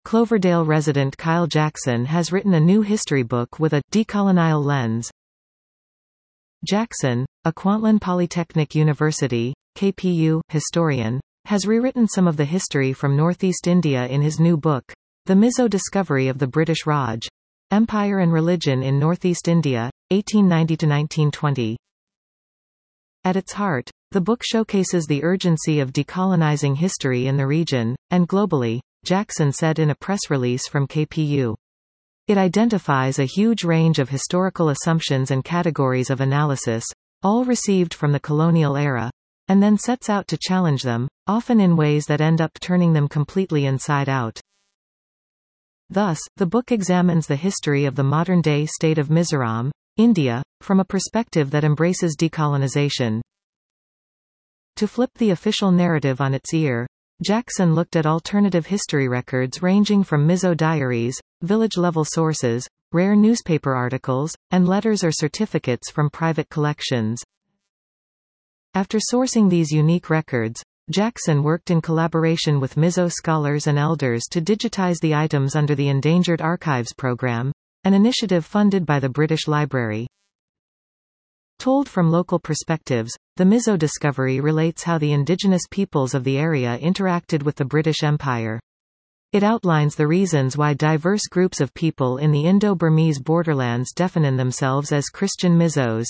Cloverdale resident Kyle Jackson has written a new history book with a decolonial lens. Jackson, a Kwantlen Polytechnic University (KPU) historian, has rewritten some of the history from Northeast India in his new book, The Mizo Discovery of the British Raj. Empire and Religion in Northeast India, 1890–1920. At its heart, the book showcases the urgency of decolonizing history in the region, and globally, Jackson said in a press release from KPU. It identifies a huge range of historical assumptions and categories of analysis, all received from the colonial era, and then sets out to challenge them, often in ways that end up turning them completely inside out. Thus, the book examines the history of the modern-day state of Mizoram, India, from a perspective that embraces decolonization. To flip the official narrative on its ear, Jackson looked at alternative history records ranging from Mizo diaries, village-level sources, rare newspaper articles, and letters or certificates from private collections. After sourcing these unique records, Jackson worked in collaboration with Mizo scholars and elders to digitize the items under the Endangered Archives Program, an initiative funded by the British Library. Told from local perspectives, the Mizo discovery relates how the indigenous peoples of the area interacted with the British Empire. It outlines the reasons why diverse groups of people in the Indo-Burmese borderlands define themselves as Christian Mizos.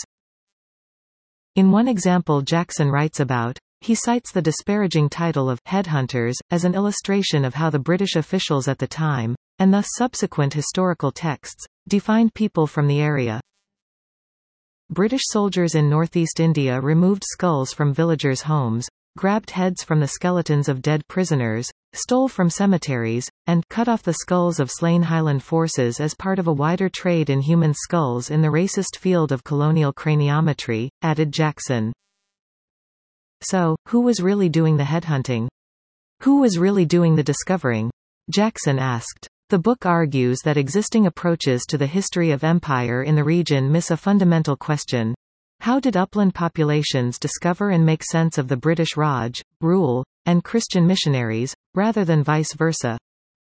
In one example Jackson writes about, he cites the disparaging title of headhunters as an illustration of how the British officials at the time, and thus subsequent historical texts, defined people from the area. British soldiers in northeast India removed skulls from villagers' homes, grabbed heads from the skeletons of dead prisoners, stole from cemeteries, and cut off the skulls of slain Highland forces as part of a wider trade in human skulls in the racist field of colonial craniometry, added Jackson. So, who was really doing the headhunting? Who was really doing the discovering? Jackson asked. The book argues that existing approaches to the history of empire in the region miss a fundamental question. How did upland populations discover and make sense of the British Raj, rule, and Christian missionaries, rather than vice versa?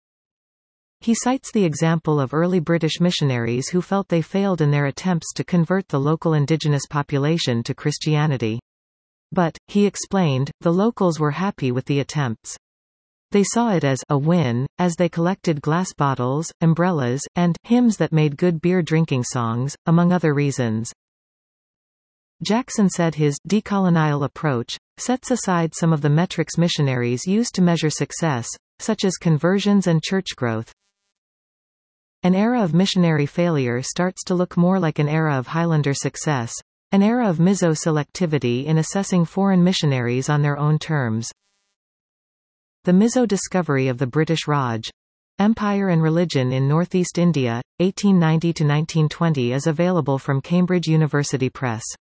He cites the example of early British missionaries who felt they failed in their attempts to convert the local indigenous population to Christianity. But, he explained, the locals were happy with the attempts. They saw it as a win, as they collected glass bottles, umbrellas, and hymns that made good beer drinking songs, among other reasons. Jackson said his decolonial approach sets aside some of the metrics missionaries used to measure success, such as conversions and church growth. An era of missionary failure starts to look more like an era of Highlander success, an era of Mizo selectivity in assessing foreign missionaries on their own terms. The Mizo Discovery of the British Raj. Empire and Religion in Northeast India, 1890–1920 is available from Cambridge University Press.